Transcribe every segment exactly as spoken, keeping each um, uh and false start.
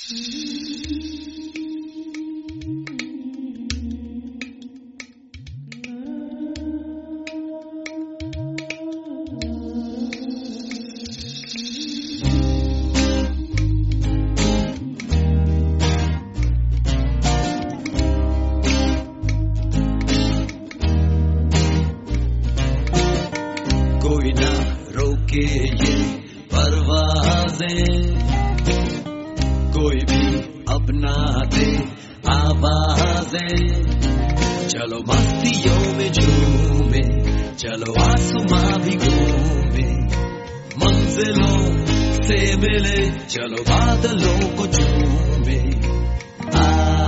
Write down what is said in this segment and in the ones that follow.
कोई ना रोके ये परवाज़ें, कोई भी अपना दे आवाज़ें। चलो मस्तियों में झूमे, चलो आसमां भी घूमे, मंजिलों से मिले, चलो बादलों को चूमे। आ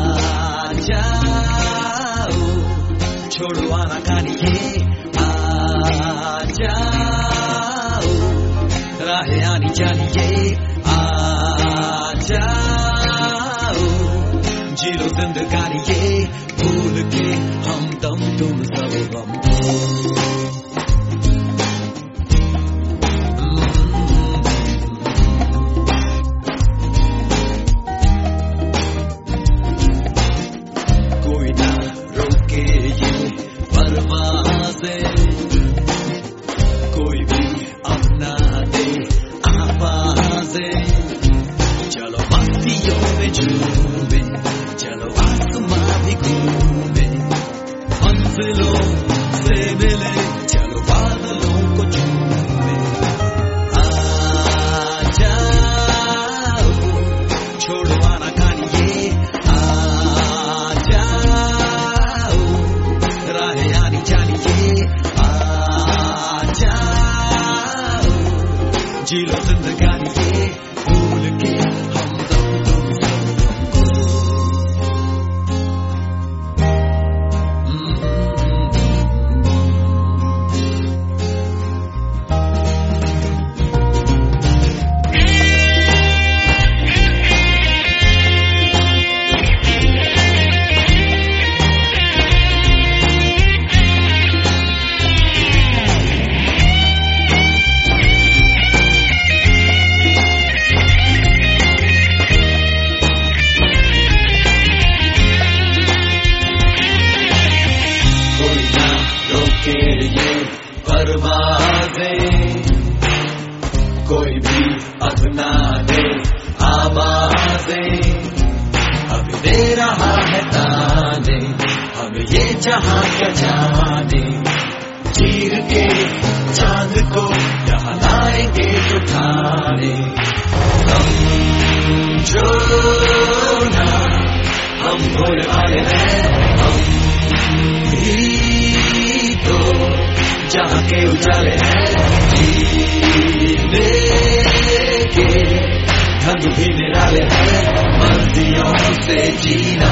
जाओ, छोड़ो आनाकानी ये, आ जाओ, राहें आनी जानी ये, आ जाओ, जी लो जिंदगानी ये, भूल के हम दम तुम सब हम। कोई ना रोके ये परवाज़ें, कोई भी अपना दे आवाज़ें। चलो मस्तियों में झूमे, चलो आसमां भी घूमे, मंजिलों से मिले, चलो बादलों को चूमे। आ जाओ, छोड़ो आनाकानी ये, आ जाओ, राहें आनी जानी ये, आ जाओ, जी लो जिंदगानी ये, भूल के हम दम तुम सब हमको। कोई ना रोके ये परवाज़ें, कोई भी अपना दे आवाज़ें। अभी दे रहा है ताने, हमें ये जहां क्या जाने, चीर के चांद को यहाँ लाएंगे उठाने। समझो ना, हम भोले वाले हैं, हम ही तो जहाँ के उजाले हैं। जीने के ढंग भी निराले हैं, मर्जियों से जीना